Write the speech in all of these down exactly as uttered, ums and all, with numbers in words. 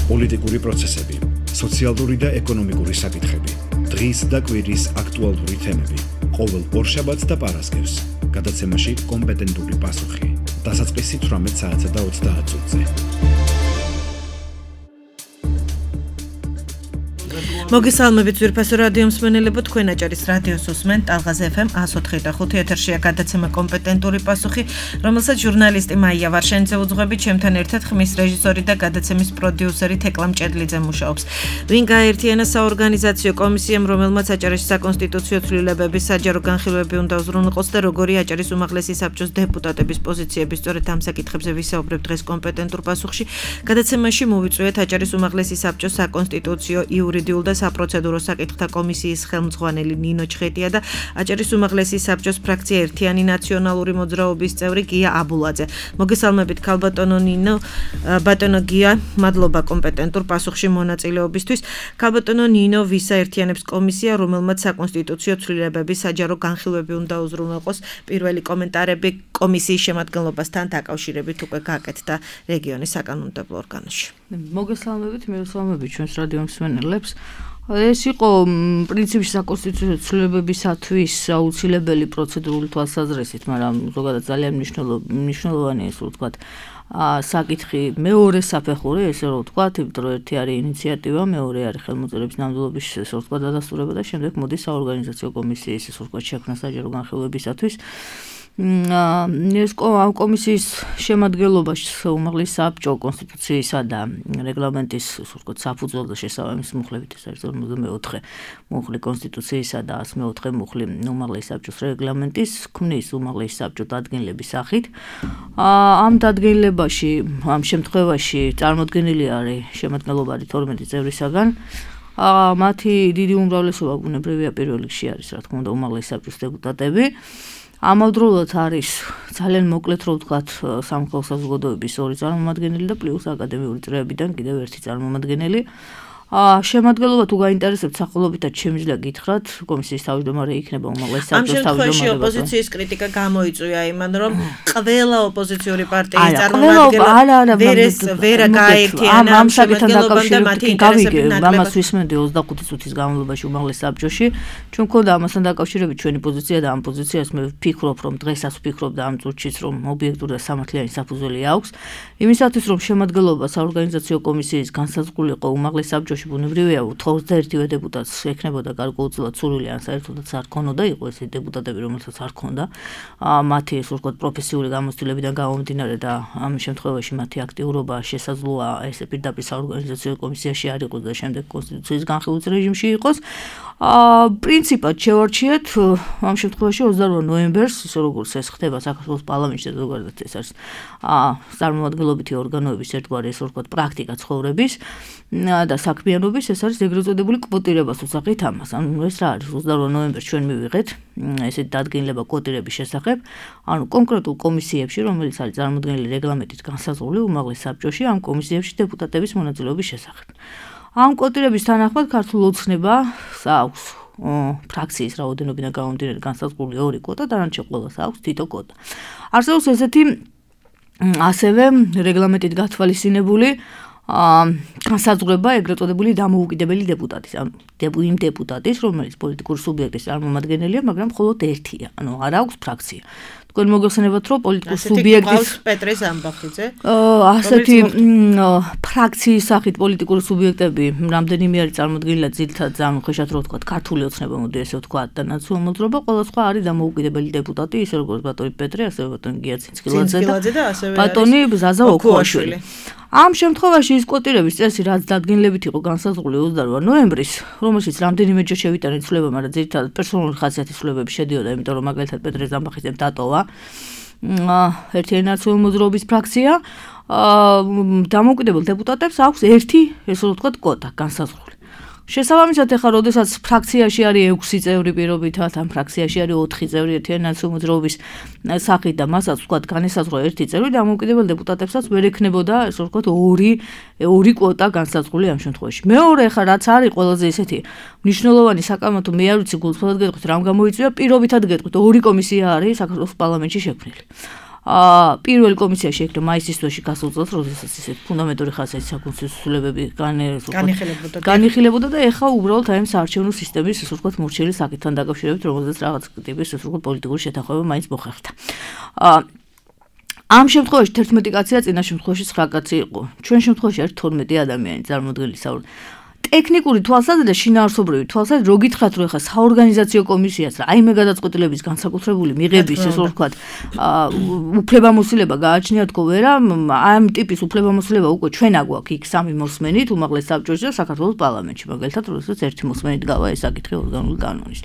პოლიტიკური პროცესები, სოციალური და ეკონომიკური საკითხები, დღის და კვირის აქტუალური თემები, ყოველ ორშაბათს და პარასკევს, გადაცემაში კომპეტენტური პასუხი, დასაწყისი თვრამეტ საათსა და ოცდაათ წუთზე. მოგესალმებით ძვირფასო რადიო მსმენელებო, თქვენ აჭარის რადიოს უსმენთ ტალღაზ ეფ ემ ათას ოთხი და ხუთი ეთერშია გადაცემა კომპეტენტური პასუხი, რომელსაც ჟურნალისტი მაია ვარშენიძე უძღვებით, ჩემთან ერთად ხმის რეჟისორი და გადაცემის პროდიუსერი თეკლა მჭედლიძე მუშაობს. ვინ გააერთიანა საორგანიზაციო კომისიამ, რომელმაც აჭარის საკონსტიტუციო ცვლილებების საჯარო განხილვები უნდა უზრუნველყოს და როგორი აჭარის უმაღლესი საბჭოს დეპუტატების პოზიციები, სწორედ ამ საკითხებზე ვისაუბრებთ დღეს კომპეტენტურ პასუხში. გადაცემაში მოვიწვიეთ აჭარის უმაღლესი საბჭოს საკონსტიტუციო, იურიდიულ და საპროცედურო საკითხთა კომისიის ხელმძღვანელი ნინო ჩხეტია და აჭარის უმაღლესი საბჭოს ფრაქცია ერთიანი ნაციონალური მოძრაობის წევრი გია აბულაძე. მოგესალმებით ქალბატონო ნინო, ბატონო გია, მადლობა კომპეტენტურ პასუხში მონაწილეობისთვის. ქალბატონო ნინო ვის აერთიანებს კომისია, რომელმაც საკონსტიტუციო ცვლილებების საჯარო განხილვები უნდა უზრუნველყოს. პირველი კომენტარები კომისიის შემადგენლობასთან დაკავშირებით უკვე გააკეთდა რეგიონის საკანონმდებლო ორგანოში. მოგესალმებით, მივესალმებით ჩვენს რადიო მსმენელებს. ეს იყო პრინციპში საკონსტიტუციო ცვლილებებისათვის აუცილებელი პროცედურული თვალსაზრისით, მაგრამ ზოგადად ძალიან მნიშვნელოვანია, ასე ვთქვათ, საკითხი მეორე საფეხური, ესე რომ ვთქვათ, იმიტომ რომ ერთი არის ინიციატივა, მეორე არის ხელმოწერების ნამდვილობის, ესე რომ ვთქვათ, დადასტურება და შემდეგ მოდის საორგანიზაციო კომისიის, ესე რომ ვთქვათ, შექმნა საჯარო განხილვებისათვის. ეს კომისიის შემადგენლობაში უმაღლესი საბჭო კონსტიტუციისა და რეგლამენტის საფუძველზე შესაბამის მუხლებით, ეს არის ორმოცდამეოთხე მუხლი კონსტიტუციისა და ასი მეოთხე მუხლი უმაღლესი საბჭოს რეგლამენტის ქმნის უმაღლესი საბჭო დადგენილების სახით. ამ დადგენილებაში, ამ შემთხვევაში წარმოდგენილი არის შემადგენლობა თორმეტი წევრისაგან. მათი დიდი უმრავლესობა ბუნებრივია პირველ რიგში არის, რა თქმა უნდა, უმაღლესი საბჭოს დეპუტატები. ამავდროულად არის ძალიან მოკლედ რო ვთქვათ სამხელო საზოგადოების ორი წარმომადგენელი და პლუს აკადემიური წრეებიდან კიდევ ერთი წარმომადგენელი. შემადგენლობა თუ გაინტერესებთ სახელობითად შემიძლია გითხრათ, კომისიის თავმჯდომარე იქნება უმაღლესი საბჭოს თავმჯდომარე. ამ შემთხვევაში ოპოზიციის კრიტიკა გამოიწვია იმან, რომ ყველა ოპოზიციური პარტიის წარმომადგენელი ვერ გააერთიანა ამ შემადგენლობამ და მათი ინტერესები ნაკლებად. ამას ვისმენდი ოცდახუთი წუთის განმავლობაში უმაღლეს საბჭოში. ჩვენ მქონდა ამასთან დაკავშირებით ჩვენი პოზიცია და ამ პოზიციას მე ვფიქრობ, რომ დღესაც ვფიქრობ და ამ წუთშიც, რომ ობიექტური და სამართლიანი საფუძველი აქვს. იმისათვის, რომ შემადგენლობა საორგანიზაციო კომისიის განსაზღვრული იყო უმაღლეს საბჭოში, ბუნებრივია ოცდაერთი დეპუტატს ექნებოდა გარკვეულწილად სურვილი, ან საერთოდაც არ ქონოდა, იყო ესეთი დეპუტატები, რომელსაც არ ქონდა მათი, ასე ვთქვათ, პროფესიული გამოცდილებიდან გამომდინარე და ამ შემთხვევაში მათი აქტიურობა შესაძლოა ესე პირდაპირ საორგანიზაციო კომისიაში არ იყოს და შემდეგ კონსტიტუციის განხილვის რეჟიმში იყოს. პრინციპად შევარჩიეთ ამ შემთხვევაში ოცდარვა ნოემბერს, ისე როგორც ეს ხდება საქართველოს პარლამენტში და ზოგადად ეს არის წარმომადგენლობითი ორგანოების ერთგვარი, ესე ვთქვათ, პრაქტიკა ცხოვრების და საქმიანობის, ეს არის ეგრეთ წოდებული კვოტირებას უსახით ამას. ანუ ეს რა არის? ოცდარვა ნოემბერს ჩვენ მივიღეთ ესეთი დადგენილება კვოტირების შესახებ, ანუ კონკრეტულ კომისიებში, რომელიც არის წარმოდგენილი რეგლამენტით განსაზღვრული უმაღლეს საბჭოში, ამ კომისიებში დეპუტატების მონაწილეობის შესახებ. ამ კვოტირების თანახმად ქართულ ოცნებას აქვს ფრაქციის რაოდენობიდან გამომდინარე განსაზღვრული ორი კვოტა, დანარჩენ ყველას აქვს თითო კვოტა. არსებობს ესეთი ასევე რეგლამენტით გათვალისწინებული განსაზღვრება ეგრეთ წოდებული დამოუკიდებელი დეპუტატის, ანუ იმ დეპუტატის, რომელიც პოლიტიკური სუბიექტის წარმომადგენელია, მაგრამ მხოლოდ ერთია, ანუ არ აქვს ფრაქცია. თქვენ მოგეხსენებათ, რომ პოლიტიკური სუბიექტის პეტრე ზამბახიძე, ასეთი ფრაქციის სახით პოლიტიკური სუბიექტები რამდენიმე არის წარმოდგენილი ძირითადად ძალიან ხეშად რო ვთქვათ, ქართული ოცნება, მოდი ესე ვთქვათ, და ნაციონალური მოძრაობა, ყველა სხვა არის დამოუკიდებელი დეპუტატი, ისე როგორც ბატონი პეტრე, ასევე ბატონი გია ცინცკილაძე და ბატონი ზაზა ოქუაშვილი. ამ შემთხვევაში ის კვოტირების წესი, რაც დადგენილებით იყო განსაზღვრული ოცდარვა ნოემბრის, რომელშიც რამდენიმეჯერ შევიტანეთ ცვლილება, მაგრამ ძირითადად პერსონალური ხასიათის ცვლილებები შედიოდა, იმიტომ რომ მაგალითად პეტრე ზამბახიძემ დატოვა ერთიანი ნაციონალური მოძრაობის ფრაქცია, დამოუკიდებელ დეპუტატებს აქვს ერთი, ესე ვთქვათ, კვოტა განსაზღვრული. შესაბამისად, ეხლა როდესაც ფრაქციაში არის ექვსი წევრი პირობითად, ამ ფრაქციაში არის ოთხი წევრი ერთიანი ნაციონალური მოძრაობის სახით და მასაც ვთქვათ, განესაზღვრა ერთი წევრი, დამოუკიდებელ დეპუტატებსაც ვერ ექნებოდა, ესე ვთქვათ, ორი ორი კვოტა განსაზღვრული ამ შემთხვევაში. მეორე, ეხლა რაც არის ყველაზე ესეთი მნიშვნელოვანი საკამათო, მე არ ვიცი გულწრფელად გეტყვით, რამ გამოიწვია, პირობითად გეტყვით, ორი კომისია არის საქართველოს პარლამენტში შექმნილი. აა პირველი კომისია შეიქმნა მაისის თვეში გასულ წელს, როდესაც ისეთ ფუნდამენტური ხასიათის საკონსტიტუციო ცვლილებები განიხილებოდა. განიხილებოდა და ეხლა უბრალოდ აი ამ საარჩევნო სისტემის ისე ვთქვათ მორჩილი საკითხთან დაკავშირებით, რომელზეც რაღაც ტიპის ისე ვთქვათ პოლიტიკური შეთანხმება მაინც მოხერხდა. აა ამ შემთხვევაში თერთმეტი კაცია, წინა შემთხვევაში ცხრა კაცი იყო. ჩვენ შემთხვევაში არის თორმეტი ადამიანი წარმოდგენილი საუბრ. ტექნიკური თვალსაზრისით და შინაარსობრივი თვალსაზრისით რო გითხრათ რომ ეხა საორგანიზაციო კომისიას რა აი მე გადაწყვეტილების განსაკუთრებული მიღების ესე ვთქვათ უფლებამოსილება გააჩნია თქო ვერა ამ ტიპის უფლებამოსილება უკვე ჩვენ აგვაქვს იქ სამი მოსმენით უმაღლეს საბჭოში და საქართველოს პარლამენტში მაგალითად როდესაც ერთი მოსმენით გავა ეს საკითხი ორგანული კანონის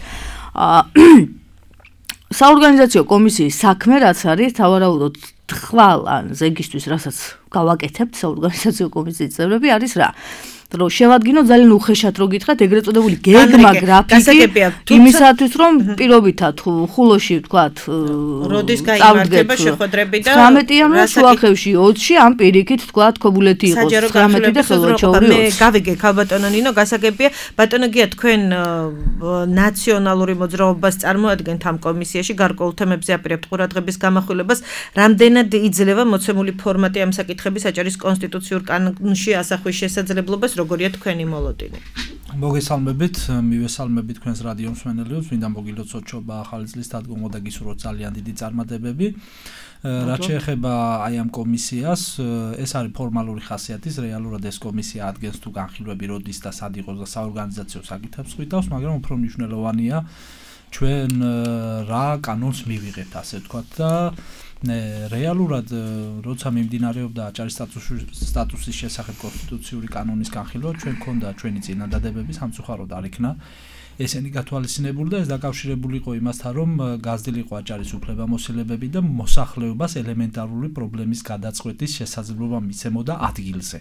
საორგანიზაციო კომისიის საქმე რაც არის თავარაუდოდ ხვალ ან ზეგისთვის რასაც გავაკეთებთ საორგანიზაციო კომისიის წევრები არის რა რომ შევადგინოთ ძალიან უხეშად რო გითხრათ ეგრეთ წოდებული გეგმა გრაფიკი იმისათვის რომ პირობითად ხულოში ვთქვათ როდის გაიმართება შეხვედრები და ცხრამეტიან შუახევში ოცში ამ პირიქით ვთქვათ ქობულეთი იყოს ცხრამეტი და ხელვაჩაური მე გავიგე ქალბატონო ნინო გასაგებია ბატონო გია თქვენ ნაციონალური მოძრაობას წარმოადგენთ ამ კომისიაში გარკვეულ თემებზე აპირებთ ყურადღების გამახვილებას რამდენად იძლევა მოცემული ფორმატი ამ საკითხების აჭარის კონსტიტუციურ კანონში ასახვის შესაძლებლობას როგორია თქვენი მოლოდინი. მოგესალმებით, მივესალმებით თქვენს რადიო მსმენელებს, მინდა მოგილოცოთ ჩობა ახალი წლის დადგომა და გისურვოთ ძალიან დიდი წარმატებები. რაც შეეხება აი ამ კომისიას, ეს არის ფორმალური ხასიათის, რეალურად ეს კომისია ადგენს თუ განხილვები როდის და სად იყოს და საორგანიზაციო საკითხებს ხვიტავს, მაგრამ უფრო მნიშვნელოვანია ჩვენ რა კანონს მივიღებთ, ასე ვთქვათ და რეალურად როცა მიმდინარეობდა აჭარის სტატუსის შესახებ კონსტიტუციური კანონის განხილვა ჩვენ ქონდა ჩვენი წინადადებები სამწუხაროდ არ იქნა ესენი გათვალისწინებული და ეს დაკავშირებული იყო იმასთან რომ გაზრდილიყო აჭარის უფლებამოსილებები და მოსახლეობას ელემენტარული პრობლემის გადაწყვეტის შესაძლებლობა მიცემოდა ადგილზე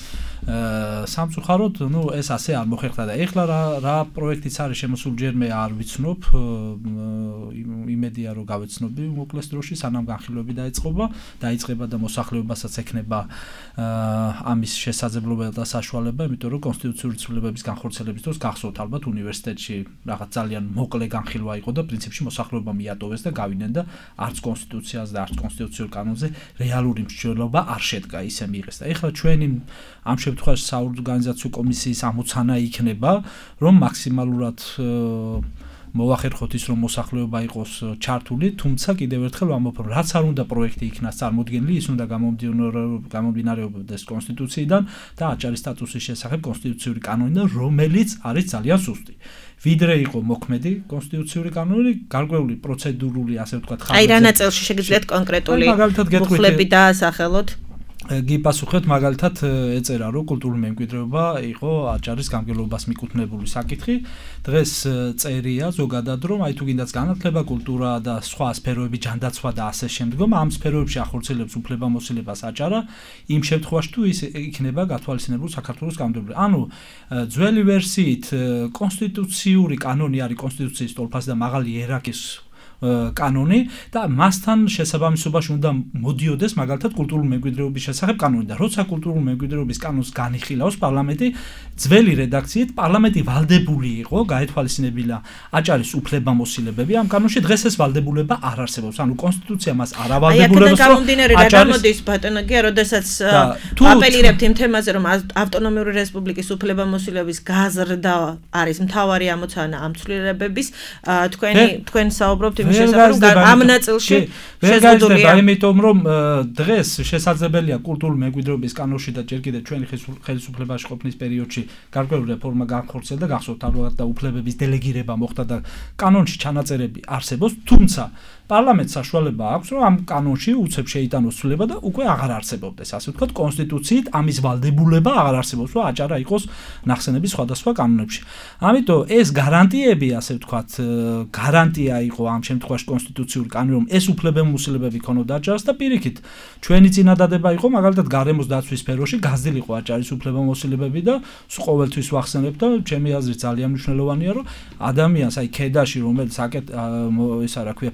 სამწუხაროდ ნუ ეს ასე არ მოხერხდა და ეხლა რა რა პროექტიც არის შემოსული ჯერმე არ ვიცნობ იმედია რომ გავეცნობი მოკლეს დროში სანამ განხილვები დაიწყება დაიწყება და მოსახლეობასაც ექნება ამის შესაძლებლობა და საშუალება იმიტომ რომ კონსტიტუციური ცვლილებების განხორციელების დროს გახსოვთ ალბათ უნივერსიტეტში რაღაც ძალიან მოკლე განხილვა იყო და პრინციპში მოსახლეობა მიატოვეს და გავიდნენ და არც კონსტიტუციას და არც კონსტიტუციურ კანონზე რეალური მსჯელობა არ შედგა ისე მიიღეს და ეხლა ჩვენი ამ შემთხვევაში საორგანიზაციო კომისიის ამოცანა იქნება რომ მაქსიმალურად მოვახერხოთ ის რომ მოსახლეობა იყოს ჩართული, თუმცა კიდევ ერთხელ ვამბობ რომ რაც არ უნდა პროექტი იქნას წარმოდგენილი, ის უნდა გამომდინარეობდეს კონსტიტუციიდან და აჭარის სტატუსის შესახებ კონსტიტუციური კანონიდან, რომელიც არის ძალიან სუსტი. ვიდრე იყო მოქმედი კონსტიტუციური კანონი, გარკვეული პროცედურული, ასე ვთქვათ, ხარჯები. აი რა ნაწილში შეგიძლიათ კონკრეტული მუხლები დაასახელოთ? გიპასუხეთ მაგალითად ეწერა რომ კულტურული მემკვიდრეობა იყო აჭარის გამგებლობას მიკუთვნებული საკითხი. დღეს წერია ზოგადად რომ აი თუ გინდაც განათლება, კულტურა და სხვა სფეროები ჯანდაცვა და ასე შემდგომ ამ სფეროებში ახორციელებს უფლებამოსილებას აჭარა იმ შემთხვევაში თუ ის იქნება გათვალისწინებული საქართველოს კანონმდებლობა. ანუ ძველი ვერსიით კონსტიტუციური კანონი არის კონსტიტუციის ტოლფასი და მაღალი იერარქიის კანონი და მასთან შესაბამისობაში უნდა მოდიოდეს მაგალითად კულტურული მემკვიდრეობის შესახებ კანონი და როცა კულტურული მემკვიდრეობის კანონს განიხილავს პარლამენტი ძველი რედაქციით პარლამენტი ვალდებული იყო გაეთვალისწინებინა აჭარის უფლებამოსილებები ამ კანონში დღეს ეს ვალდებულება არ არსებობს ანუ კონსტიტუცია მას არ ავალდებულებს რომ გამოდის ბატონოგია როდესაც აპელირებთ იმ თემაზე რომ ავტონომიური რესპუბლიკის უფლებამოსილების გაზრდა არის მთავარი ამოცანა ამ ცვლილებების თქვენი თქვენ საუბრობთ ამ ნაწილში შეზღუდულია იმიტომ რომ დღეს შესაძლებელია კულტურული მემკვიდრეობის კანონში და ჯერ კიდევ ჩვენი ხელისუფლებაში ყოფნის პერიოდში გარკვეული რეფორმა განხორციელდა და გახსოვთ ალბათ და უფლებების დელეგირება მოხდა და კანონში ჩანაწერები არსებობს თუმცა პარლამენტს საშუალება აქვს რომ ამ კანონში უცებ შეიტანოს ცვლილება და უკვე აღარ არსებობდეს ასე ვთქვათ კონსტიტუციით ამის ვალდებულება აღარ არსებობს რომ აჭარა იყოს ნახსენების სხვადასხვა კანონებში ამიტომ ეს გარანტიები ასე ვთქვათ გარანტია იყო ამ შემთხვევაში კონსტიტუციური კანონი რომ ეს უფლებამოსილებები ქონოდა აჭარას და პირიქით ჩვენი წინადადება იყო მაგალითად გარემოს დაცვის სფეროში გაზრდილიყო აჭარის უფლებამოსილებები და ყოველთვის ვახსენებ და ჩემი აზრით ძალიან მნიშვნელოვანია რომ ადამიანს აი ქედაში რომელიც აკეთ ისა რა ქვია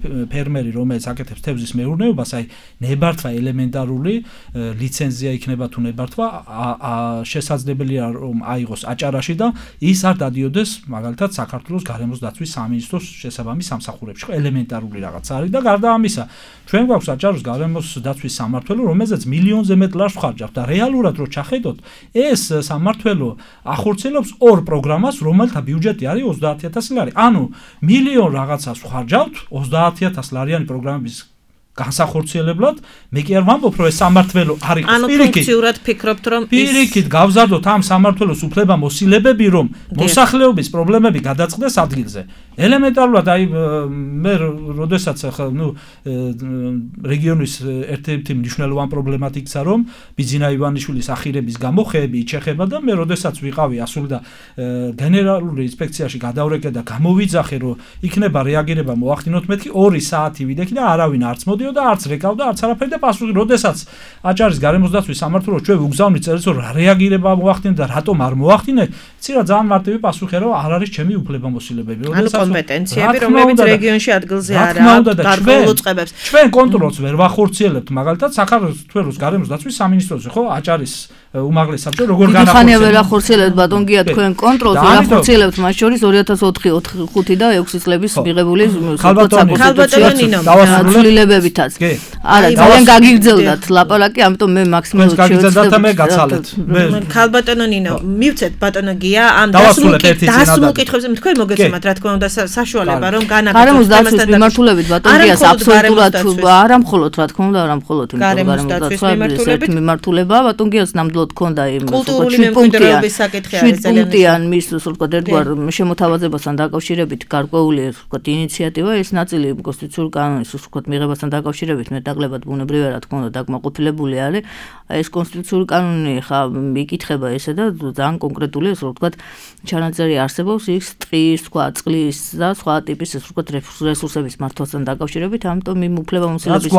ფერმერი, რომელიც აკეთებს თევზის მეურნეობას, აი ნებართვა ელემენტარული ლიცენზია იქნება თუ ნებართვა, შესაძლებელია რომ აიღოს აჭარაში და ის არ დადიოდეს მაგალითად საქართველოს გარემოს დაცვის სამინისტროს შესაბამის სამსახურებში. ხო, ელემენტარული რაღაც არის და გარდა ამისა, ჩვენ გვაქვს აჭარის გარემოს დაცვის სამმართველო, რომელზეც მილიონზე მეტ ლარს ხარჯავთ და რეალურად რო ჩახედოთ, ეს სამმართველო ახორციელებს ორ პროგრამას, რომელთა ბიუჯეტი არის ოცდაათი ათასი ლარი. ანუ მილიონ რაღაცას ხარჯავთ ოცდაათი ათასი ლარიანი პროგრამების განსახორციელებლად, მე კი არ ვამბობ, რომ ეს სამმართველო არ იყოს ანუ ფუნქციურად ფიქრობთ, რომ პირიქით გავზარდოთ ამ სამმართველოს უფლებამოსილებები, რომ მოსახლეობის პრობლემები გადაწყდეს ადგილზე. ელემენტარულად აი მე როდესაც ახლა ნუ რეგიონის ერთ-ერთი მნიშვნელოვანი პრობლემად იქცა, რომ ბიძინა ივანიშვილის ახირების გამო ხეები იჩეხება და მე როდესაც ვიყავი ასულდა გენერალური ინსპექციაში გადავრეკე და გამოვიძახე, რომ იქნება რეაგირება მოახდინოთ, მეთქი ორი საათი ვიდექი და არავინ არც მოდიოდა, არც რეკავდა, არც არაფერი და პასუხი, როდესაც აჭარის გარემოს დაცვის სამმართველოს ჩვენ ვუგზავნით წერილს, რომ რეაგირება მოახდინე და რატომ არ მოახდინე, ცირა ძალიან მარტივი პასუხია, რომ არ არის ჩემი უფლებამოსილებები. როდესაც კომპეტენციები, რომლებიც რეგიონში ადგილზე არა აქვს გარკვეულ უწყებებს. ჩვენ კონტროლს ვერ ვახორციელებთ, მაგალითად საქართველოს გარემოს დაცვის სამინისტროზე, ხო, აჭარის უმაღლეს საბჭო როგორ განახორციელებთ. ხანია ვერ ახორციელებთ ბატონ გია თქვენ კონტროლს ვერ ახორციელებთ, მათ შორის ორი ათას ოთხი, ხუთი და ექვსი წლების მიღებული ცვლილებებითაც. არა, ძალიან გაგიგრძელდათ ლაპარაკი, ამიტომ მე მაქსიმალურად შევეცდებ მე გაცალეთ. ქალბატონო ნინო, მივცეთ ბატონო გია ამ დასმულ კითხვებზე თქვენ მოგეცემათ, რა თქმა უნდა, საშუალება რომ განაგებთ გარემოს დაცვის მიმართულებით ბატონ გიას აბსოლუტურად არა მხოლოდ რა თქმა უნდა არა მხოლოდ გარემოს დაცვის მიმართულება ბატონ გიას ნამდვილად ქონდა იმ კულტურული მემკვიდრეობის საკითხი არის ძალიან პუნქტიან მის ასე ვთქვათ ერთგვარ შემოთავაზებასთან დაკავშირებით გარკვეული ასე ვთქვათ ინიციატივა ეს ნაწილი კონსტიტუციური კანონის ასე ვთქვათ მიღებასთან დაკავშირებით მეტაკლებად ბუნებრივია რა თქმა უნდა დაკმაყოფილებული არის ეს კონსტიტუციური კანონი ხა მიკითხება ესე და ძალიან კონკრეტული ასე ვთქვათ ჩანაწერი არსებობს ის ტყის თქვა წყლის და სხვა ტიპის ასე ვთქვათ რესურსების მართვასთან დაკავშირებით ამიტომ იმ უფლებამოსილების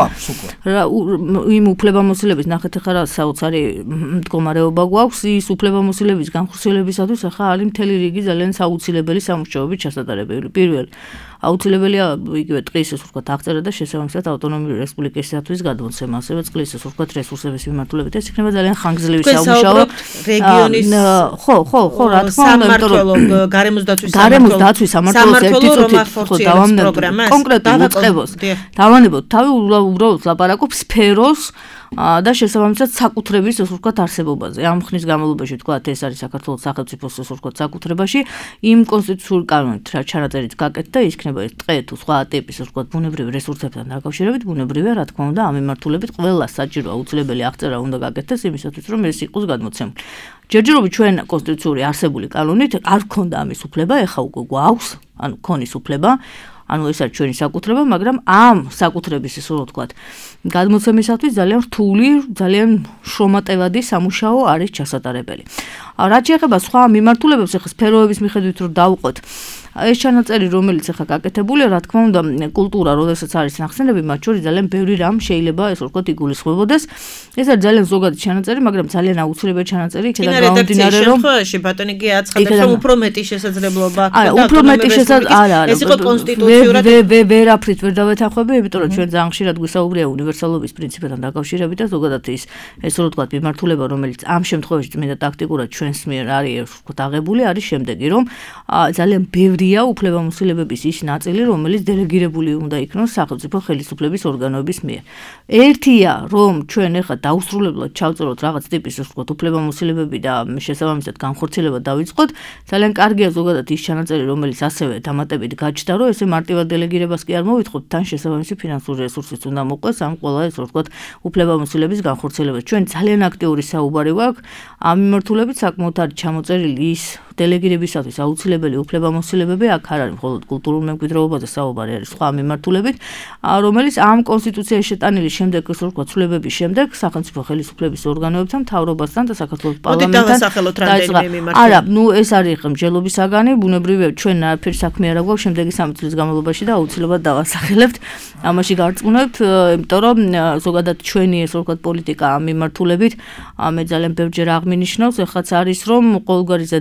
იმ უფლებამოსილების ნახეთ ხა რა საოცარი მდგომარეობა გვაქვს ის უფლებამოსილების განხორციელებისათვის ახლა არის მთელი რიგი ძალიან საუცილებელი სამუშაოები ჩასატარებელი. პირველი აუცილებელია იგივე ტყის ასე ვთქვათ აღწერა და შესაბამისად ავტონომიური რესპუბლიკისათვის გადმოცემა, ასევე წყლის ასე ვთქვათ რესურსების მიმართულებით ეს იქნება ძალიან ხანგრძლივი სამუშაო. რეგიონის ხო, ხო, ხო, რა თქმა უნდა, სამმართველო გარემოს დაცვის გარემოს დაცვის სამმართველოს ერთი წუთი ხო დავამნებთ კონკრეტულ უწყებოს. დავანებოთ თავი უბრალოდ ლაპარაკობ სფეროს და შესაბამისად საკუთრების ასე ვთქვათ არსებობაზე. ამ ხნის განმავლობაში ვთქვათ ეს არის საქართველოს სახელმწიფოს ასე ვთქვათ საკუთრებაში იმ კონსტიტუციური კანონით რა ჩანაწერით გაკეთდა ის იქნება ეს ტყე თუ სხვა ტიპის ასე ვთქვათ ბუნებრივი რესურსებთან დაკავშირებით ბუნებრივია რა თქმა უნდა ამ მიმართულებით ყველა საჭირო აუცილებელი აღწერა უნდა გაკეთდეს იმისათვის რომ ეს იყოს გადმოცემული. ჯერჯერობით ჩვენ კონსტიტუციური არსებული კანონით არ გქონდა ამის უფლება, ეხა უკვე გვაქვს, ანუ ქონის უფლება. ანუ ეს არის ჩვენი საკუთრება, მაგრამ ამ საკუთრების ისე ვთქვათ, გადმოცემისათვის ძალიან რთული, ძალიან შრომატევადი სამუშაო არის ჩასატარებელი. რაც შეეხება სხვა მიმართულებებს, ახლა სფეროების მიხედვით რომ დავუყოთ, ეს ჩანაწერი, რომელიც ახლა გაკეთებულია, რა თქმა უნდა, კულტურა, როდესაც არის ნახსენები, მათ შორის ძალიან ბევრი რამ შეიძლება ეს ვთქვათ იგულისხმებოდეს. ეს არის ძალიან ზოგადი ჩანაწერი, მაგრამ ძალიან აუცილებელი ჩანაწერი, იქიდან გამომდინარე, რომ შემთხვევაში ბატონი კი აცხადებს, რომ უფრო მეტი შესაძლებლობა არა, უფრო მეტი შესაძლებლობა არა, ეს იყო კონსტიტუციურად ვერაფრით ვერ დავეთანხმები, იმიტომ რომ ჩვენ ძალიან ხშირად გვისაუბრია უნივერსალობის პრინციპებთან დაკავშირებით და ზოგადად ის ეს რო ვთქვათ მიმართულება, რომელიც ამ შემთხვევაში წმინდა ტაქტიკურად ჩვენს მიერ არის ვთქვათ აღებული, არის შემდეგი, რომ ძალიან ბევრია უფლებამოსილებების ის ნაწილი, რომელიც დელეგირებული უნდა იქნოს სახელმწიფო ხელისუფლების ორგანოების მიერ. ერთია, რომ ჩვენ ახლა დაუსრულებლად ჩავწეროთ რაღაც ტიპის ვთქვათ უფლებამოსილებები და შესაბამისად განხორციელება დავიწყოთ, ძალიან კარგია ზოგადად ის ჩანაწერი, რომელიც ასევე დამატებით გაჩნდა, რომ ესე მარტივად დელეგირებას კი არ მოვითხოთ, თან შესაბამისი ფინანსური რესურსიც უნდა მოყვეს ამ ყველა ეს ვთქვათ უფლებამოსილების განხორციელებას. ჩვენ ძალიან აქტიური საუბარი გვაქვს ამ მიმართულებით საკმაოდ არის ჩამოწერილი ის დელეგირებისათვის აუცილებელი უფლებამოსილებები აქ არ არის მხოლოდ კულტურულ მემკვიდრეობაზე საუბარი არის სხვა მიმართულებით, რომელიც ამ კონსტიტუციაში შეტანილი შემდეგ ეს ვთქვათ ცვლილებების შემდეგ სახელმწიფო ხელისუფლების ორგანოებთან, მთავრობასთან და საქართველოს პარლამენტთან დაიწყო. არა, ნუ ეს არის ხმჯელობის საგანი, ბუნებრივია ჩვენ არაფერი საქმე არ აქვს შემდეგი სამი წლის განმავლობაში და აუცილებლად დავასახელებთ. ამაში გარწმუნებთ, იმიტომ რომ ზოგადად ჩვენი ეს ვთქვათ პოლიტიკა ამ მიმართულებით მე ძალიან ბევრჯერ აღმინიშნავს, ეხლაც არის რომ ყოველგვარი ზედმეტი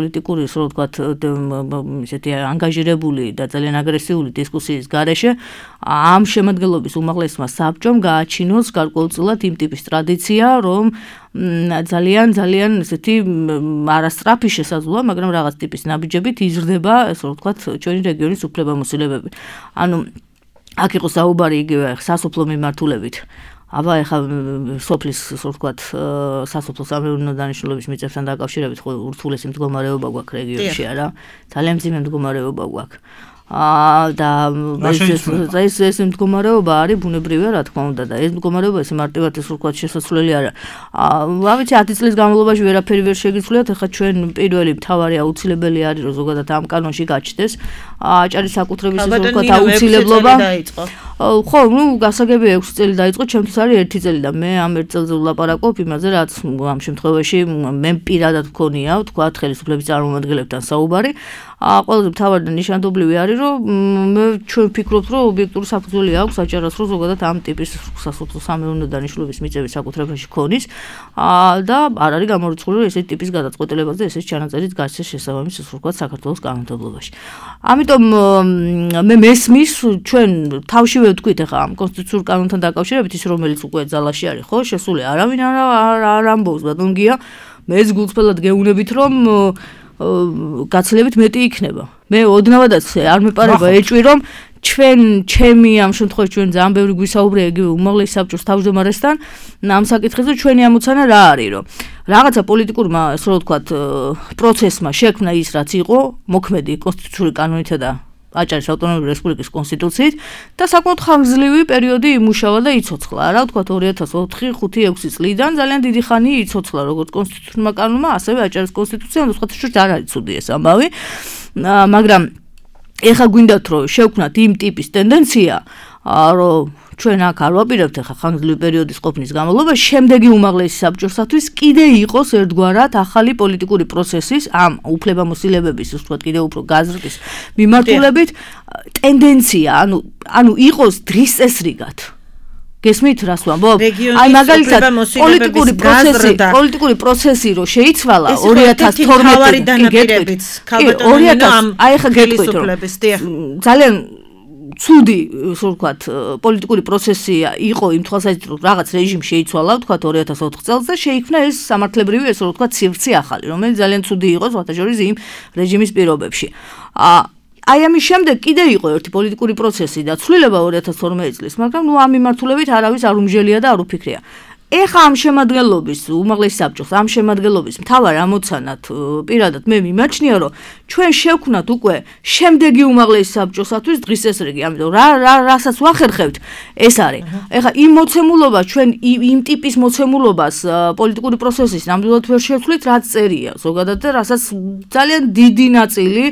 პოლიტიკური, ისე რომ ვთქვათ, ისეთი ანგაჟირებული და ძალიან აგრესიული დისკუსიის გარეშე ამ შემადგენლობის უმაღლესმა საბჭომ გააჩინოს გარკვეულწილად იმ ტიპის ტრადიცია, რომ ძალიან ძალიან ესეთი არასწრაფი შესაძლოა, მაგრამ რაღაც ტიპის ნაბიჯებით იზრდება, ესე რომ ვთქვათ, ჩვენი რეგიონის უფლებამოსილებები. ანუ აქ იყო საუბარი იგივე სასოფლო მიმართულებით. აბა ეხა სოფლის ასე ვთქვათ სასოფლო სამეურნეო დანიშნულების მიწებთან დაკავშირებით ხო ურთულესი მდგომარეობა გვაქვს რეგიონში არა ძალიან მძიმე მდგომარეობა გვაქვს აა და ეს ეს მდგომარეობა არის ბუნებრივია რა თქმა უნდა და ეს მდგომარეობა ესე მარტივად ეს ვთქვათ შესაძლებელი არა აა ვიცი ათი წლის განმავლობაში ვერაფერი ვერ შეგიცვლიათ ეხა ჩვენ პირველი მთავარი აუცილებელი არის რომ ზოგადად ამ კანონში გაჩნდეს აჭარის საკუთრების ესე ვთქვათ აუცილებლობა ხო, ну, გასაგებია ექვსი წელი დაიწყო, ჩემთვის არის ერთი წელი და მე ამ ერთ წელზე ვლაპარაკობ იმაზე, რაც ამ შემთხვევაში მე პირადად მქონია, ვთქვათ, ხელისუფლების წარმომადგენლებთან საუბარი. აა ყველაზე მთავარი და ნიშანდობლივი არის, რომ მე ჩვენ ვფიქრობთ, რომ ობიექტური საფუძველი აქვს აჭარას, რომ ზოგადად ამ ტიპის სასოფლო სამეურნეო დანიშნულების მიწების საკუთრებაში ქონის. აა და არ არის გამორიცხული, რომ ესეთი ტიპის გადაწყვეტილებაზე ესეთი ჩანაწერით გასცეს შესაბამის, ასე ვთქვათ, საქართველოს კანონმდებლობაში. ამიტომ მე მესმის ჩვენ თავშივე ვთქვით ახლა ამ კონსტიტუციურ კანონთან დაკავშირებით ის რომელიც უკვე ძალაში არის ხო შესული არავინ არ ამბობს ბატონ გია მეც გულწრფელად გეუბნებით რომ გაცილებით მეტი იქნება მე ოდნავადაც არ მეპარება ეჭვი რომ ჩვენ ჩემი ამ შემთხვევაში ჩვენ ძალიან ბევრი გვისაუბრია იგივე უმაღლესი საბჭოს თავმჯდომარესთან ამ საკითხებზე ჩვენი ამოცანა რა არის რომ რაღაცა პოლიტიკურმა ასე რომ ვთქვათ პროცესმა შექმნა ის რაც იყო მოქმედი კონსტიტუციური კანონითა და აჭარის ავტონომიური რესპუბლიკის კონსტიტუციით და საკმაოდ ხანგრძლივი პერიოდი იმუშავა და იცოცხლა რა ვთქვათ ორი ათას ოთხი ხუთი ექვსი წლიდან ძალიან დიდი ხანი იცოცხლა როგორც კონსტიტუციურმა კანონმა ასევე აჭარის კონსტიტუციამ და სხვა შორის არ არის ცუდი ეს ამბავი მაგრამ ეხა გვინდათ რომ შევქმნათ იმ ტიპის ტენდენცია რომ ჩვენ აქ არ ვაპირებთ ახლა ხანგრძლივი პერიოდის ყოფნის განმავლობაში შემდეგი უმაღლესი საბჭოსათვის კიდე იყოს ერთგვარად ახალი პოლიტიკური პროცესის ამ უფლებამოსილებების უბრალოდ კიდე უფრო გაზრდის მიმართულებით ტენდენცია ანუ ანუ იყოს დრის წესრიგად გესმით რას ვამბობ? აი მაგალითად პოლიტიკური პროცესი, პოლიტიკური პროცესი რო შეიცვალა ორი ათას თორმეტი ორი ათას აი ხა გეტყვით ძალიან ცუდი ისე ვთქვათ პოლიტიკური პროცესი იყო იმ თვალსაზრისით რომ რაღაც რეჟიმი შეიცვალა ვთქვათ ორი ათას ოთხ წელს და შეიქმნა ეს სამართლებრივი ესე ვთქვათ სივრცე ახალი რომელიც ძალიან ცუდი იყო სხვათა შორის იმ რეჟიმის პირობებში აა აი ამის შემდეგ კიდე იყო ერთი პოლიტიკური პროცესი და ცვლილება ორი ათას თორმეტი წლის მაგრამ ნუ ამ მიმართულებით არავის არ უმჟელია და არ უფიქრია ეხა ამ შემადგენლობის უმაღლესი საბჭოს ამ შემადგენლობის მთავარ ამოცანად პირადად მე მიმაჩნია რომ ჩვენ შევქმნათ უკვე შემდეგი უმაღლესი საბჭოსათვის დღის წესრიგი ამიტომ რა რა რასაც ვახერხებთ ეს არის ეხა იმ მოცემულობას ჩვენ იმ ტიპის მოცემულობას პოლიტიკური პროცესის ნამდვილად ვერ შევცვლით რაც წერია ზოგადად და რასაც ძალიან დიდი ნაწილი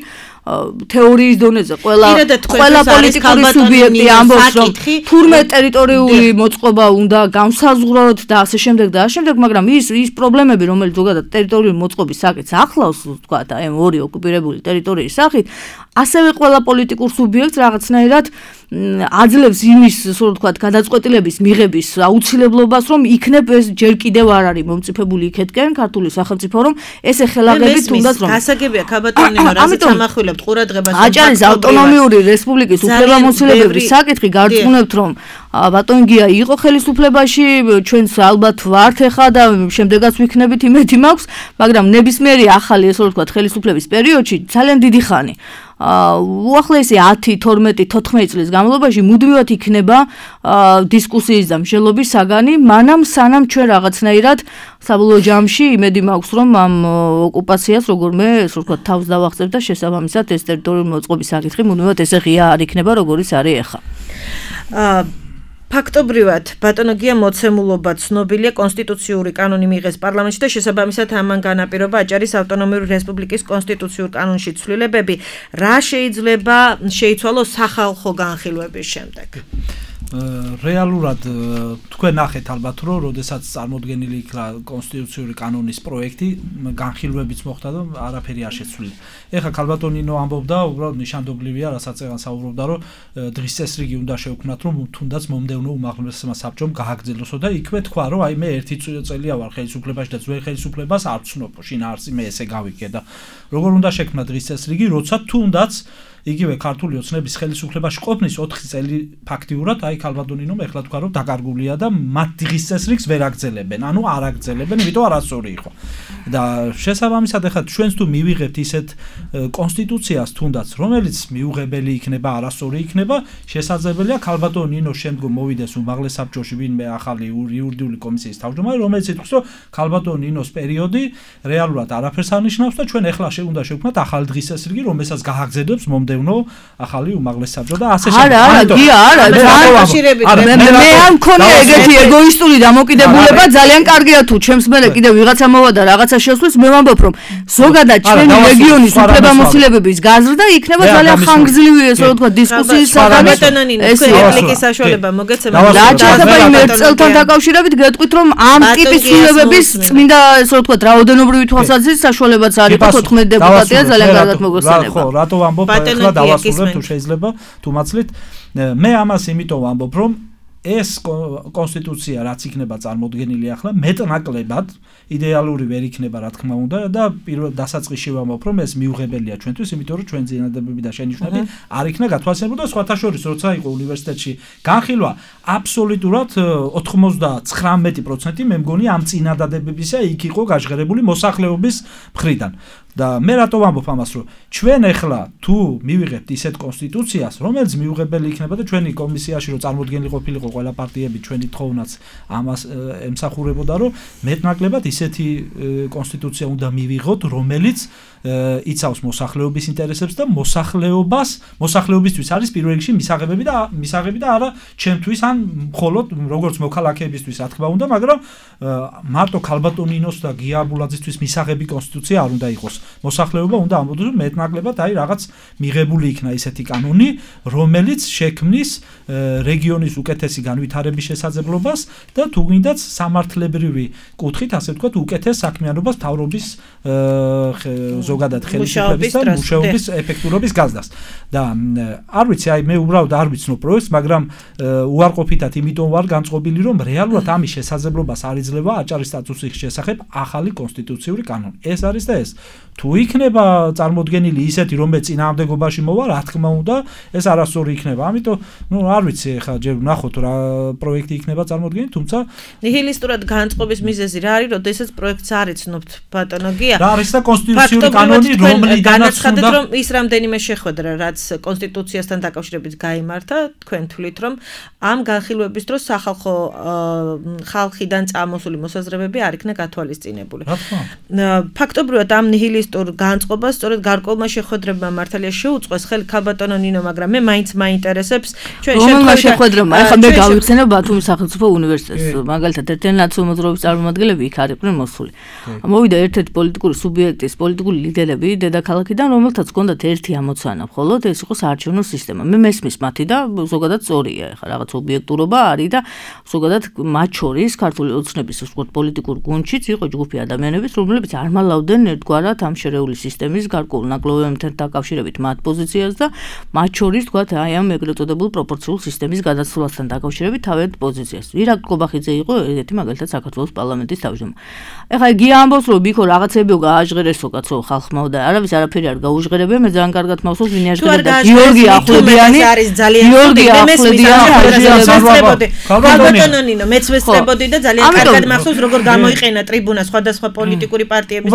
თეორიის დონეზე ყველა ყველა პოლიტიკური სუბიექტი ამბობს რომ თურმე ტერიტორიული მოწყობა უნდა განსაზღვროთ და ასე შემდეგ და ასე შემდეგ მაგრამ ის ის პრობლემები რომელიც ზოგადად ტერიტორიული მოწყობის საკითხს ახლავს თქვა და ამ ორი ოკუპირებული ტერიტორიის სახით ასევე ყველა პოლიტიკურ სუბიექტს რაღაცნაირად აძლევს იმის ასე ვთქვათ გადაწყვეტილების მიღების აუცილებლობას რომ იქნებ ეს ჯერ კიდევ არ არის მომწიფებული იქეთკენ ქართული სახელმწიფო რომ ეს ეხელაღებით თუნდაც რომ გასაგებია ქაბატონი რასაც ამახვილებთ ყურადღებას აჭარის ავტონომიური რესპუბლიკის უფლებამოსილების საკითხი გარწმუნებთ რომ ბატონ გია იყო ხელისუფლებაში ჩვენს ალბათ ვართ ეხა და შემდეგაც ვიქნებით იმედი მაქვს მაგრამ ნებისმიერი ახალი ესე ვთქვათ ხელისუფლების პერიოდში ძალიან დიდი ხანი უახლოესი ათი თორმეტი თოთხმეტი წლის განმავლობაში მუდმივად იქნება დისკუსიის და მსჯელობის საგანი მანამ სანამ ჩვენ რაღაცნაირად საბოლოო ჯამში იმედი მაქვს რომ ამ ოკუპაციას როგორმე ესე ვთქვათ თავს დავახცევთ და შესაბამისად ეს ტერიტორიული მოწყობის საკითხი მუდმივად ესე ღია არ იქნება როგორიც არის ეხა ფაქტობრივად ბატონო გია მოცემულობა ცნობილია კონსტიტუციური კანონი მიიღეს პარლამენტში და შესაბამისად ამან განაპირობა აჭარის ავტონომიური რესპუბლიკის კონსტიტუციურ კანონში ცვლილებები რა შეიძლება შეიცვალოს სახალხო განხილვების შემდეგ რეალურად თქვენ ნახეთ ალბათ რომ როდესაც წარმოდგენილი იქნა კონსტიტუციური კანონის პროექტი განხილვებიც მოხდა და არაფერი არ შეცვლილა. ეხლა ქალბატონინო ამბობდა უბრალოდ ნიშანდობლივია რასაც ეგან საუბრობდა რომ დღის წესრიგი უნდა შევქმნათ რომ თუნდაც მომდევნო უმაღლესმა საბჭომ გააგრძელოსო და იქვე თქვა რომ აი მე ერთი წელია ვარ ხელისუფლებაში და ძველ ხელისუფლებას არ ვცნობ შინაარსი მე ესე გავიგე და როგორ უნდა შექმნა დღის წესრიგი როცა თუნდაც იგივე ქართული ოცნების ხელისუფლებაში ყოფნის ოთხი წელი ფაქტიურად აი ქალბატონინომ ეხლა თქვა რომ დაკარგულია და მათ დღის წესრიგს ვერ აგრძელებენ ანუ არ აგრძელებენ იმიტომ არასწორი იყო და შესაბამისად ეხლა ჩვენს თუ მივიღებთ ისეთ კონსტიტუციას თუნდაც რომელიც მიუღებელი იქნება არასწორი იქნება შესაძლებელია ქალბატონინო შემდგომ მოვიდეს უმაღლეს საბჭოში ვინმე ახალი იურიდიული კომისიის თავმჯდომარე რომელიც ითქვას რომ ქალბატონინოს პერიოდი რეალურად არაფერს არნიშნავს და ჩვენ ეხლა უნდა შევქმნათ ახალი დღის წესრიგი რომელსაც გააგრძელებს მომდევნო ახალი უმაღლეს საბჭო და ასე არა არა გია არა მე მე არ მქონია ეგეთი ეგოისტური დამოკიდებულება ძალიან კარგია თუ ჩემს მერე კიდე ვიღაცა მოვა და რაღაცა შესვლის მე ვამბობ რომ ზოგადად ჩვენი რეგიონის უფლებამოსილებების გაზრდა იქნება ძალიან ხანგრძლივი ესე რომ თქვა დისკუსიის საბატონონი თქვენ რეპლიკის საშუალება მოგეცემთ რაც ახლა იმ ერთ წელთან დაკავშირებით გეტყვით რომ ამ ტიპის ცვლილებების წმინდა ესე რომ თქვა რაოდენობრივი თვალსაზრისით საშუალებაც არის თოთხმეტ დეპუტატია ძალიან კარგად მოგხსენება ხო რატო ვამბობ ეხლა დავასრულებ თუ შეიძლება თუ მაცლით მე ამას იმიტომ ვამბობ რომ ეს კონსტიტუცია რაც იქნება წარმოდგენილი ახლა მეტნაკლებად იდეალური ვერ იქნება რა თქმა უნდა და პირველ დასაწყისში ვამბობ რომ ეს მიუღებელია ჩვენთვის იმიტომ რომ ჩვენ წინადადებები და შენიშვნები არ იქნა გათვალისწინებული და სხვათა შორის როცა იყო უნივერსიტეტში განხილვა აბსოლუტურად ოთხმოცდათხრამეტი პროცენტი მე მგონი ამ წინადადებებისა იქ იყო გაჟღერებული მოსახლეობის მხრიდან და მე რატო ვამბობ ამას რომ ჩვენ ახლა თუ მივიღებთ ისეთ კონსტიტუციას რომელიც მიუღებელი იქნება და ჩვენი კომისიაში რომ წარმოდგენილი ყოფილიყო ყველა პარტიები ჩვენი თხოვნაც ამას ემსახურებოდა რომ მეტნაკლებად ისეთი კონსტიტუცია უნდა მივიღოთ რომელიც იცავს მოსახლეობის ინტერესებს და მოსახლეობას მოსახლეობისთვის არის პირველ რიგში მისაღებები და მისაღები და არა ჩემთვის ან მხოლოდ როგორც მოქალაქეებისთვის რა თქმა უნდა მაგრამ მარტო ქალბატონინოს და გია აბულაძისთვის მისაღები კონსტიტუცია არ უნდა იყოს მოსახლეობა უნდა ამბობდეს რომ მეტნაკლებად აი რაღაც მიღებული იქნა ისეთი კანონი რომელიც შექმნის რეგიონის უკეთესი განვითარების შესაძლებლობას და თუ გინდაც სამართლებრივი კუთხით ასე ვთქვათ უკეთეს საქმიანობას თავრობის ზოგადად ხელისუფლების და მუშაობის ეფექტურობის გაზრდას და არ ვიცი აი მე უბრალოდ არ ვიცნობ პროექტს მაგრამ უარყოფითად იმიტომ ვარ განწყობილი რომ რეალურად ამის შესაძლებლობას არ იძლევა აჭარის სტატუსის შესახებ ახალი კონსტიტუციური კანონი ეს არის და ეს თუ იქნება წარმოდგენილი ისეთი რომელიც წინააღმდეგობაში მოვა რა თქმა უნდა ეს არასწორი იქნება ამიტომ ნუ არ ვიცი ეხლა ჯერ ვნახოთ რა პროექტი იქნება წარმოდგენილი თუმცა ნიჰილისტურად განწყობის მიზეზი რა არის როდესაც პროექტს არ იცნობთ ბატონო გია რა არის და კონსტიტუციური კანონი რომლიდანაც უნდა რომ ის რამდენიმე შეხვედრა რაც კონსტიტუციასთან დაკავშირებით გაიმართა თქვენ თვლით რომ ამ განხილვების დროს სახალხო ხალხიდან წამოსული მოსაზრებები არ იქნა გათვალისწინებული ფაქტობრივად ამ ნიჰილისტურ განწყობას სწორედ გარკვეულმა შეხვედრებმა მართალია შეუწყეს ხელი ქალბატონინო მაგრამ მე მაინც მაინტერესებს ჩვენ შემთხვევაში შეხვედრებმა ახლა მე გავიხსენებ ბათუმის სახელმწიფო უნივერსიტეტს მაგალითად ერთიანი ნაციონალ-მოძრაობის წარმომადგენლები იქ არ იყვნენ მოსული მოვიდა ერთ-ერთი პოლიტიკური სუბიექტის პოლიტიკური ლიდერები დედაქალაქიდან რომელთაც ჰქონდათ ერთი ამოცანა მხოლოდ ეს იყო საარჩევნო სისტემა მე მესმის მათი და ზოგადად სწორია ახლა რაღაც ობიექტურობა არის და ზოგადად მათ შორის ქართული ოცნების უბრალოდ პოლიტიკურ გუნდშიც იყო ჯგუფი ადამიანების რომლებიც არ მალავდნენ ერთგვარად ამ შერეული სისტემის გარკვეულ ნაკლოვებთან დაკავშირებით მათ პოზიციას და მათ შორის თქვა აი ამ ეგრეთ წოდებულ პროპორციულ სისტემის გადასვლასთან დაკავშირებით თავიანთ პოზიციას ვირაკ კობახიძე იყო ერთ-ერთი მაგალითად საქართველოს პარლამენტის თავმჯდომარე ეხლა იგი ამბობს რომ იქო რაღაცები გააჟღერესო კაცო ხალხმა და არავის არაფერი არ გაუჟღერებია მე ძალიან კარგად მახსოვს ვინ აჟღერებდა გიორგი ახვლედიანი გიორგი ახვლედიანი ქალბატონინო მეც ვესწრებოდი და ძალიან კარგად მახსოვს როგორ გამოიყენა ტრიბუნა სხვადასხვა პოლიტიკური პარტიების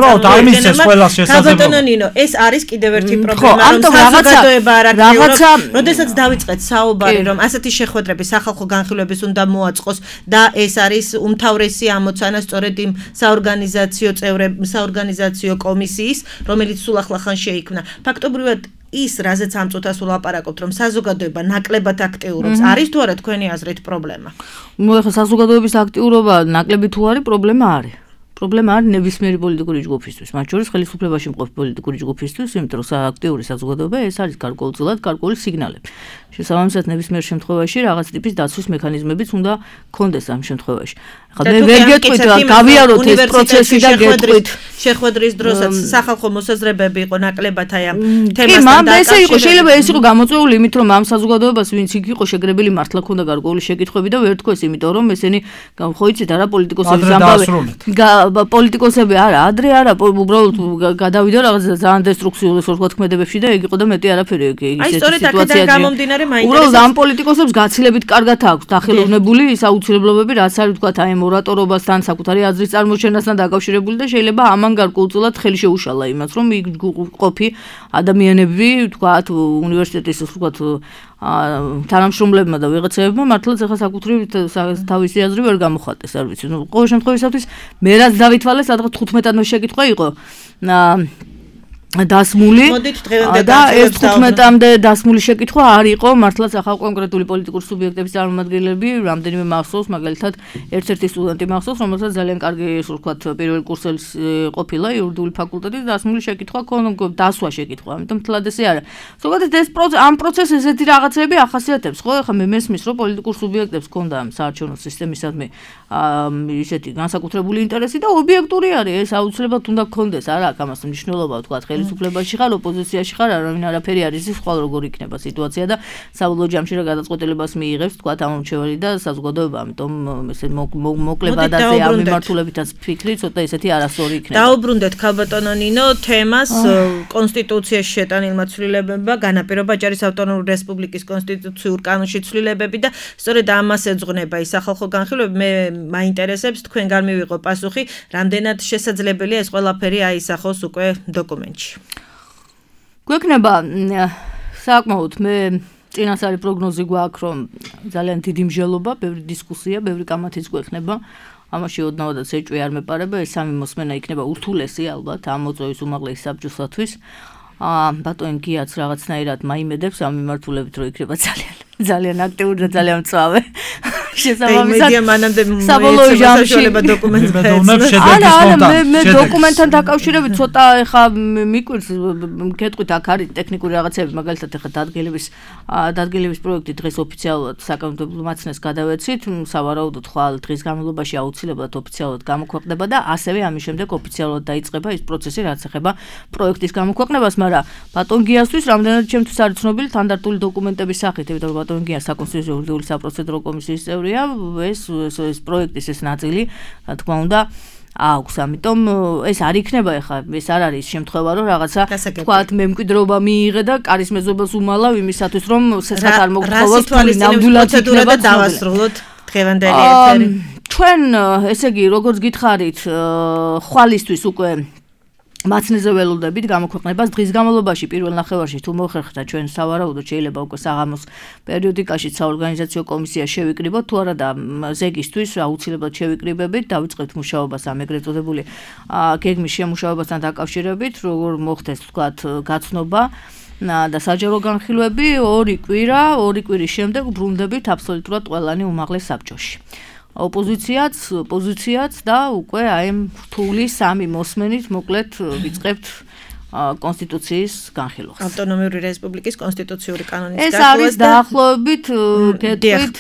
ქალბატონინო ეს არის კიდევ ერთი პრობლემა რომ საზოგადოება არ აქტიურობს როდესაც დავიწყეთ საუბარი რომ ასეთი შეხვედრები სახალხო განხილვების უნდა მოაწყოს და ეს არის უმთავრესი ამოცანა სწორედ იმ საორგანიზაციო წევრების საორგანიზაციო კომისიის რომელიც სულ ახლახან შეიქმნა ფაქტობრივად ის რაზეც ამ წუთას ვლაპარაკობთ რომ საზოგადოება ნაკლებად აქტიურობს არის თუ არა თქვენი აზრით პრობლემა ნუ ახლა საზოგადოების აქტიურობა ნაკლები თუ არის პრობლემა არის პრობლემა არის ნებისმიერი პოლიტიკური ჯგუფისთვის, მათ შორის ხელისუფლებაში მყოფი პოლიტიკური ჯგუფისთვის, იმიტომ რომ აქტიური საზოგადოება ეს არის გარკვეულწილად გარკვეული სიგნალები. შესაბამისად, ნებისმიერ შემთხვევაში რაღაც ტიპის დაცვის მექანიზმებიც უნდა გქონდეს ამ შემთხვევაში. ახლა მე ვერ გეტყვით რა გავიაროთ ეს პროცესი და გეტყვით შეხვედრის დროსაც სახალხო მოსაზრებები იყო ნაკლებად აი ამ თემასთან დაკავშირებით. კი, მან ესე იყო, შეიძლება ეს იყო გამოწვეული, იმით რომ ამ საზოგადოებას ვინც იქ იყო შეგრებელი მართლა ქონდა გარკვეული შეკითხვები და ვერ თქოს, იმიტომ რომ ესენი ხო იცით არა პოლიტიკოსების ამბავი პოლიტიკოსები არა, ადრე არა, უბრალოდ გადავიდა რაღაც ძალიან დესტრუქციული სურათქმედებებში და ეგ იყო და მეტი არაფერი ეგ ისეთი სიტუაცია გამომდინარე მაინტერესებს. უბრალოდ ამ პოლიტიკოსებს გაცილებით კარგად აქვს დახელოვნებული ის აუცილებლობები, რაც არის თქვა აი მორატორობასთან, საკუთარი აზრის წარმოჩენასთან დაკავშირებული და შეიძლება ამან გარკვეულწილად ხელი შეუშალა იმას, რომ იქ ყოფი ადამიანები, თქვა უნივერსიტეტის თქვა თანამშრომლებმა და ვიღაცებმა მართლაც ახლა საკუთრივ თავისი აზრი ვერ გამოხატეს, არ ვიცი. ნუ ყოველ შემთხვევაში მე რაც დავითვალე, სადღაც თხუთმეტამდე შეკითხვა იყო. დასმული და ეს თხუთმეტამდე დასმული შეკითხვა არ იყო მართლაც ახალ კონკრეტული პოლიტიკური სუბიექტების წარმომადგენლები, რამდენიმე მახსოვს, მაგალითად ერთ-ერთი სტუდენტი მახსოვს, რომელსაც ძალიან კარგი ისე ვთქვათ, პირველი კურსელის ყოფილა იურიდიული ფაკულტეტის დასმული შეკითხვა, დასვა შეკითხვა, ამიტომ თლად ესე არა. ზოგადად ეს ამ პროცესს ესეთი რაღაცები ახასიათებს, ხო? ახლა მე მესმის, რომ პოლიტიკურ სუბიექტებს ჰქონდა ამ საარჩევნო სისტემისადმი ისეთი განსაკუთრებული ინტერესი და ობიექტური არის, ეს აუცილებლად უნდა გქონდეს, არა აქვს ამას მნიშვნელობა, ვთქვათ, ხელისუფლებაში ხარ, ოპოზიციაში ხარ, არავინ არაფერი არის ის ხვალ როგორ იქნება სიტუაცია და საბოლოო ჯამში რა გადაწყვეტილებას მიიღებს, თქვა ამორჩეველი და საზოგადოება, ამიტომ ესე მოკლებადაზე ამ მიმართულებითაც ფიქრი ცოტა ესეთი არასწორი იქნება. დაუბრუნდეთ ქალბატონო ნინო თემას კონსტიტუციაში შეტანილმა ცვლილებებმა, განაპირობა ჯარის ავტონომიური რესპუბლიკის კონსტიტუციურ კანონში ცვლილებები და სწორედ ამას ეძღვნება ის სახალხო განხილვები. მე მაინტერესებს თქვენ გამივიღო პასუხი, რამდენად შესაძლებელია ეს ყველაფერი აისახოს უკვე დოკუმენტში. გვექნება საკმაოდ მე წინასწარი პროგნოზი გვაქვს, რომ ძალიან დიდი მსჯელობა, ბევრი დისკუსია, ბევრი კამათიც გვექნება. ამაში ოდნავადაც ეჭვი არ მეპარება, ეს სამი მოსმენა იქნება ურთულესი ალბათ ამ მოწვევის უმაღლესი საბჭოსათვის. აა ბატონ გიაც რაღაცნაირად მაიმედებს ამ მიმართულებით, რომ იქნება ძალიან ძალიან აქტიური და ძალიან მწვავე. შესაბამისად საბოლოო ჯამში დოკუმენტს არა არა მე მე დოკუმენტთან დაკავშირებით ცოტა ეხა მიკვირს გეტყვით აქ არის ტექნიკური რაღაცები მაგალითად ეხა დადგენილების დადგენილების პროექტი დღეს ოფიციალურად საკანონმდებლო მაცნეს გადავეცით სავარაუდოდ ხვალ დღის განმავლობაში აუცილებლად ოფიციალურად გამოქვეყნდება და ასევე ამის შემდეგ ოფიციალურად დაიწყება ის პროცესი რაც ეხება პროექტის გამოქვეყნებას მაგრამ ბატონ გიასთვის რამდენად ჩემთვის არის ცნობილი სტანდარტული დოკუმენტების სახით იმიტომ რომ ბატონ გია საკონსტიტუციო იურიდიული საპროცედურო კომისიის წევრი ეს ეს პროექტის ეს ნაწილი რა თქმა უნდა აქვს ამიტომ ეს არ იქნება ახლა ეს არ არის შემთხვევა რომ რაღაცა თქვათ მემკვიდრეობა მიიღე და კარის მეზობელს უმალავ იმისათვის რომ სესხად არ მოგთხოვოს ნამდვილად იქნება დავასრულოთ დღევანდელი ეთერი ჩვენ ესე იგი როგორც გითხარით ხვალისთვის უკვე მაცნეზე ველოდებით გამოქვეყნებას დღის განმავლობაში პირველ ნახევარში თუ მოხერხდა ჩვენ სავარაუდოდ შეიძლება უკვე საღამოს პერიოდიკაში საორგანიზაციო კომისია შევიკრიბოთ თუ არა და ზეგისთვის აუცილებლად შევიკრიბებით დავიწყებთ მუშაობას ამ ეგრეთ წოდებული გეგმის შემუშავებასთან დაკავშირებით როგორ მოხდეს თქვათ გაცნობა და საჯარო განხილვები ორი კვირა ორი კვირის შემდეგ ბრუნდებით აბსოლუტურად ყველანი უმაღლეს საბჭოში ოპოზიციაც, პოზიციაც და უკვე აი რთული სამი მოსმენით მოკლედ ვიწყებთ კონსტიტუციის განხილვას. ავტონომიური რესპუბლიკის კონსტიტუციური კანონის განხილვას. ეს არის დაახლოებით გეტყვით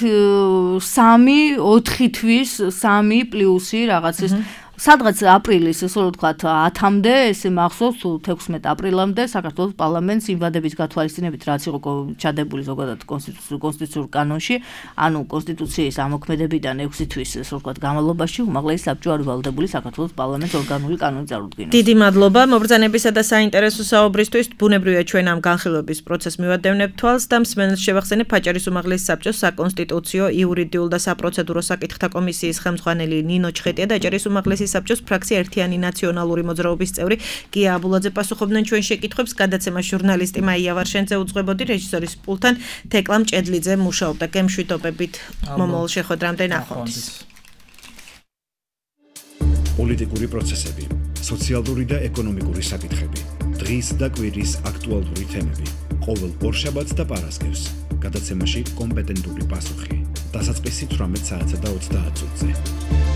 სამი ოთხი თვის სამი პლუსი რაღაცის სადღაც აპრილის ესე ვთქვათ ათამდე ესე მახსოვს თუ თექვსმეტ აპრილამდე საქართველოს პარლამენტს იმ ვადების გათვალისწინებით რაც იყო ჩადებული ზოგადად კონსტიტუციურ კონსტიტუციურ კანონში ანუ კონსტიტუციის ამოქმედებიდან ექვსი თვის ესე ვთქვათ განმავლობაში უმაღლესი საბჭო არის ვალდებული საქართველოს პარლამენტს ორგანული კანონის წარუდგინებას. დიდი მადლობა მობრძანებისა და საინტერესო საუბრისთვის ბუნებრივია ჩვენ ამ განხილვების პროცესს მივადევნებთ თვალს და მსმენელს შევახსენებ ფაჭარის უმაღლესი საბჭოს საკონსტიტუციო იურიდიულ და საპროცედურო საკითხთა კომისიის ხელმძღვანელი ნინო ჩხეტია და ჭერის უმაღლესი საბჭოს ფრაქცია ერთიანი ნაციონალური მოძრაობის წევრი გია აბულაძე პასუხობდნენ ჩვენ შეკითხვებს გადაცემას ჟურნალისტი მაია ვარშენძე უძღვებოდი რეჟისორის პულტთან თეკლამ ჭედლიძე მუშაობდა გემშვიდობებით მომავალ შეხვედრამდე ნახვამდის პოლიტიკური პროცესები სოციალური და ეკონომიკური საკითხები დღის და კვირის აქტუალური თემები ყოველ ორშაბათს და პარასკევს გადაცემაში კომპეტენტური პასუხი დასაწყისი თვრამეტ საათსა და ოცდაათ წუთზე